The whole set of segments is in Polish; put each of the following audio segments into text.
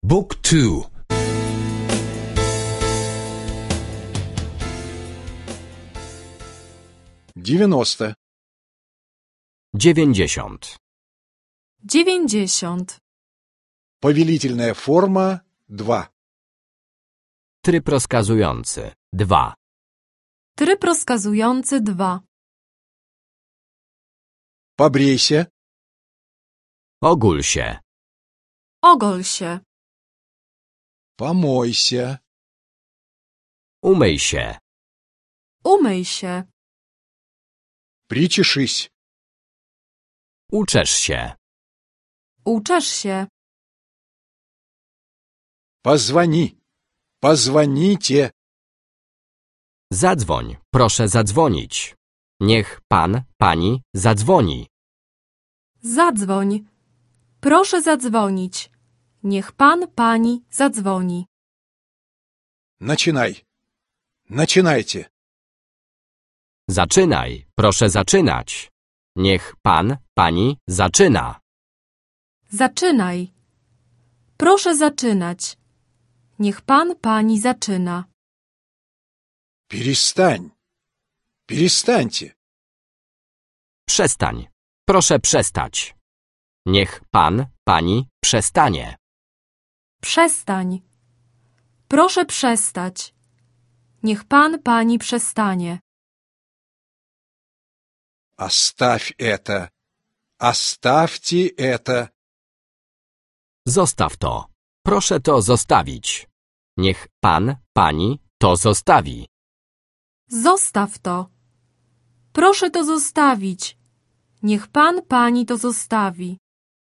Book 2. 90. 90. 90. Повелительная форма 2. Tryb rozkazujący 2. Tryb rozkazujący 2. Побрейся, Ogól się. Ogol się. помойся, Umyj się. Umyj się. причешись, Uczesz się. Uczesz się. позвони, позвоните, Zadzwoń. Proszę zadzwonić. Niech pan, pani zadzwoni. Zadzwoń. Proszę zadzwonić. Niech pan, pani zadzwoni. начинай, начинайте, Zaczynaj. Proszę zaczynać. Niech pan, pani zaczyna. Zaczynaj. Proszę zaczynać. Niech pan, pani zaczyna. перестань, перестаньте, Przestań. Proszę przestać. Niech pan, pani przestanie. Przestań. Proszę przestać. Niech pan, pani przestanie. оставь это, оставьте это, Zostaw to. Proszę to zostawić. Niech pan, pani to zostawi. Zostaw to. Proszę to zostawić. Niech pan, pani to zostawi.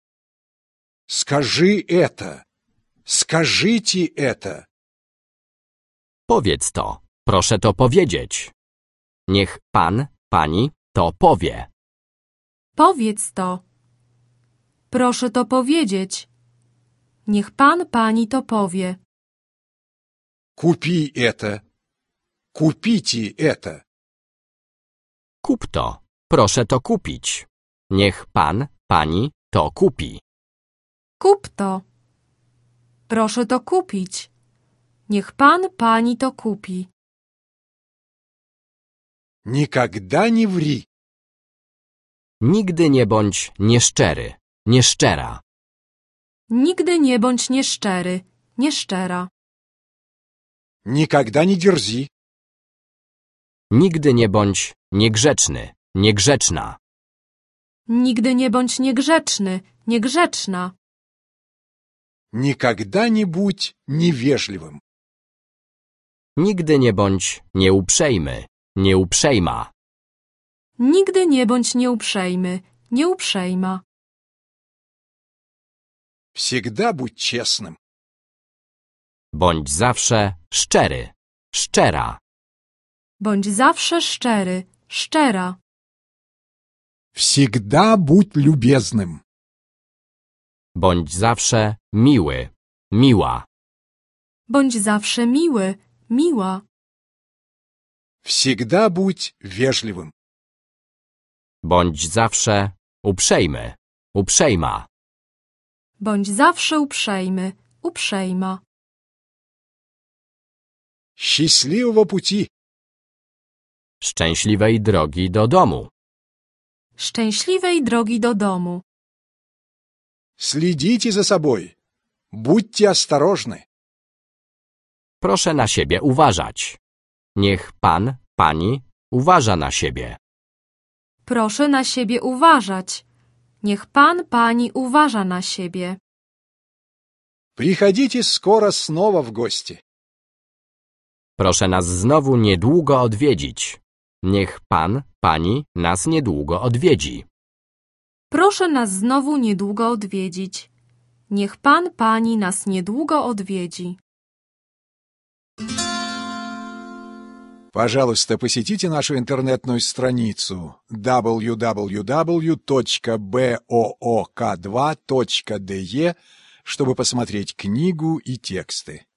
скажи это, скажите это, Powiedz to. Proszę to powiedzieć. Niech pan, pani to powie. Powiedz to. Proszę to powiedzieć. Niech pan, pani to powie. купи это, купите это, Kup to. Proszę to kupić. Niech pan, pani to kupi. Kup to. Proszę to kupić. Niech pan, pani to kupi. никогда не ври, Nigdy nie bądź nieszczery, nieszczera. Nigdy nie bądź nieszczery, nieszczera. никогда не дерзи, Nigdy nie bądź niegrzeczny, niegrzeczna. Nigdy nie bądź niegrzeczny, niegrzeczna. никогда не будь невежливым, Nigdy nie bądź nieuprzejmy, nieuprzejma. Nigdy nie bądź nieuprzejmy, nieuprzejma. всегда будь честным, Bądź zawsze szczery, szczera. Bądź zawsze szczery, szczera. всегда будь любезным, Bądź zawsze miły, miła. Bądź zawsze miły, miła. всегда будь вежливым, Bądź zawsze uprzejmy, uprzejma. Bądź zawsze uprzejmy, uprzejma. счастливого пути, Szczęśliwej drogi do domu. Szczęśliwej drogi do domu. следите за собой, будьте осторожны, Proszę na siebie uważać. Niech pan, pani uważa na siebie. Proszę na siebie uważać. Niech pan, pani uważa na siebie. приходите скоро снова в гости, Proszę nas znowu niedługo odwiedzić. Niech pan, pani nas niedługo odwiedzi. Proszę nas znowu niedługo odwiedzić. Niech pan, pani nas niedługo odwiedzi. Пожалуйста, посетите нашу интернетную страницу www.book2.de, чтобы посмотреть книгу и тексты.